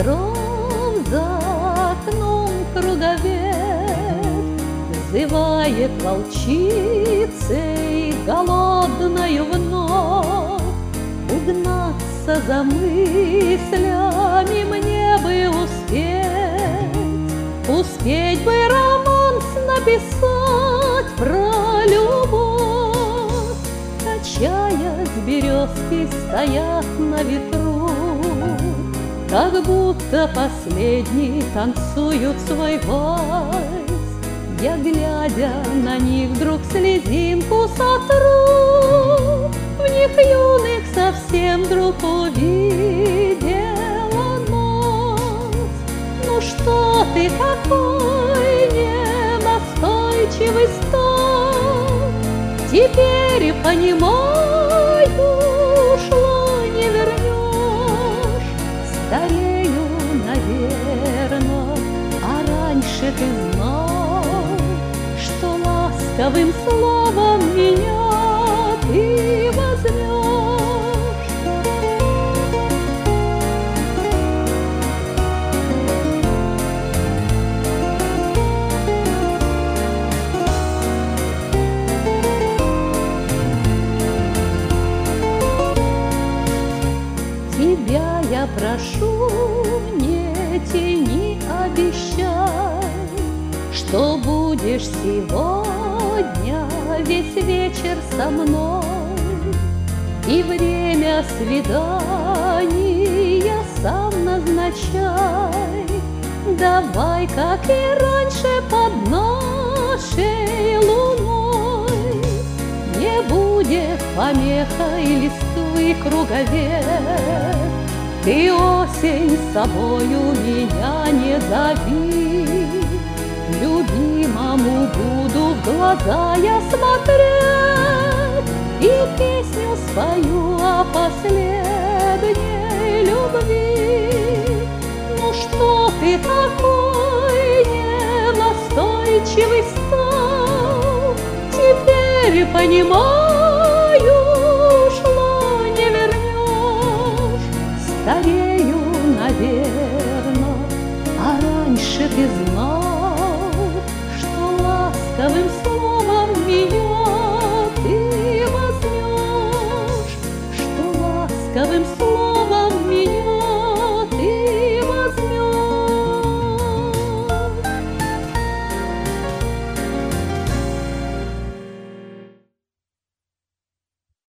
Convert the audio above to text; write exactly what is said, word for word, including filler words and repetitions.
утром за окном круговерт взывает волчицей голодною вновь. Угнаться за мыслями мне бы успеть, успеть бы романс написать про любовь. Качаясь, березки стоят на ветру, как будто последний танцуют свой вальс. Я, глядя на них, вдруг слезинку сотру, в них юных совсем вдруг увидела ночь. Ну что ты такой ненастойчивый стал? Теперь понимаю, ушло не вернешь. Старею, наверно, а раньше ты знал, что ласковым словом меня ты возьмешь. Тебя я прошу, не тяни, обещай, что будешь сегодня весь вечер со мной. И время свидания сам назначай. Давай, как и раньше, под нашей луной. Не будет помехой листвы круговерт. Ты, осень, с собою меня не зови. Любимому буду в глаза я смотреть и песню спою о последней любви. Ну что ты такой ненастойчивый стал? Теперь понимаю, ушло не вернешь. Старею, наверно, а раньше ты знал,